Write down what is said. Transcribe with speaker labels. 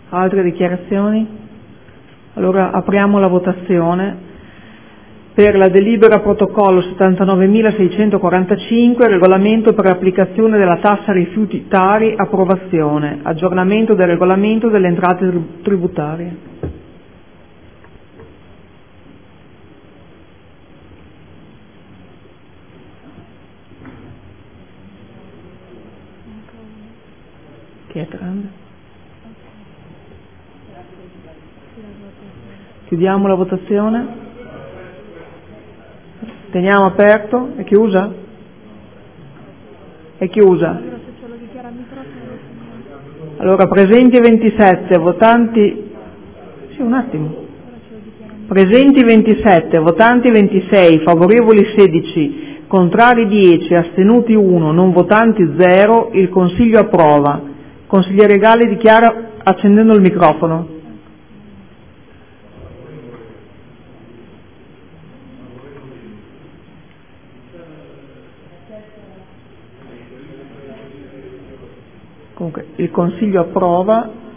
Speaker 1: Altre dichiarazioni? Allora apriamo la votazione per la delibera protocollo 79.645, regolamento per l'applicazione della tassa rifiuti tari, approvazione, aggiornamento del regolamento delle entrate tributarie. Chi è grande? Chiudiamo la votazione. Teniamo aperto. È chiusa? È chiusa. Allora, presenti 27, votanti... Sì, un attimo. Presenti 27, votanti 26, favorevoli 16, contrari 10, astenuti 1, non votanti 0, il Consiglio approva. Consigliere Galli dichiara accendendo il microfono. Comunque, il Consiglio approva